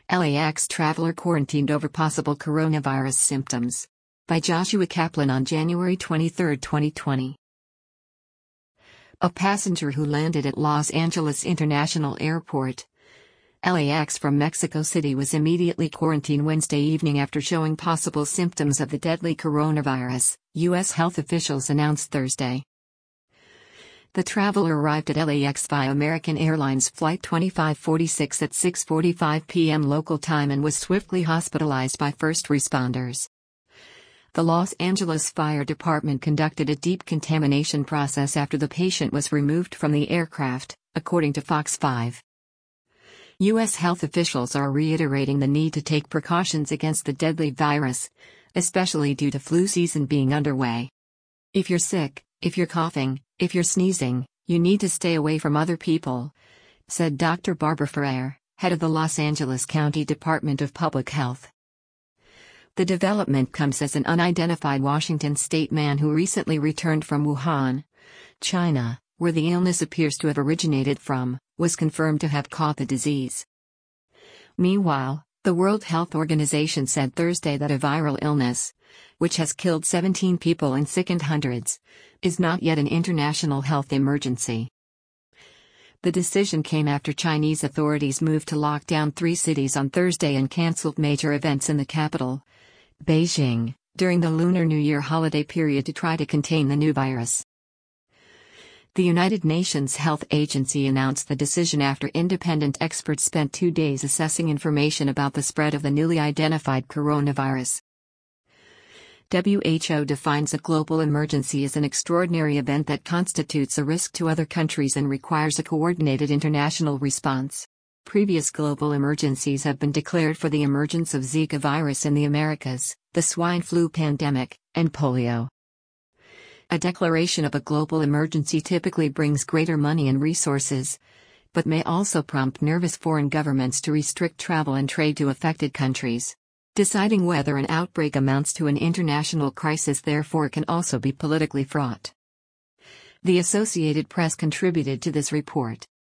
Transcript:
LAX traveler quarantined over possible coronavirus symptoms. By Joshua Kaplan on January 23, 2020. A passenger who landed at Los Angeles International Airport, LAX from Mexico City was immediately quarantined Wednesday evening after showing possible symptoms of the deadly coronavirus, U.S. health officials announced Thursday. The traveler arrived at LAX via American Airlines Flight 2546 at 6:45 p.m. local time and was swiftly hospitalized by first responders. The Los Angeles Fire Department conducted a deep contamination process after the patient was removed from the aircraft, according to Fox 5. U.S. health officials are reiterating the need to take precautions against the deadly virus, especially due to flu season being underway. If you're sick, if you're coughing, if you're sneezing, you need to stay away from other people, said Dr. Barbara Ferrer, head of the Los Angeles County Department of Public Health. The development comes as an unidentified Washington state man who recently returned from Wuhan, China, where the illness appears to have originated from, was confirmed to have caught the disease. Meanwhile, the World Health Organization said Thursday that a viral illness, which has killed 17 people and sickened hundreds, is not yet an international health emergency. The decision came after Chinese authorities moved to lock down 3 cities on Thursday and canceled major events in the capital, Beijing, during the Lunar New Year holiday period to try to contain the new virus. The United Nations Health Agency announced the decision after independent experts spent 2 days assessing information about the spread of the newly identified coronavirus. WHO defines a global emergency as an extraordinary event that constitutes a risk to other countries and requires a coordinated international response. Previous global emergencies have been declared for the emergence of Zika virus in the Americas, the swine flu pandemic, and polio. A declaration of a global emergency typically brings greater money and resources, but may also prompt nervous foreign governments to restrict travel and trade to affected countries. Deciding whether an outbreak amounts to an international crisis therefore can also be politically fraught. The Associated Press contributed to this report.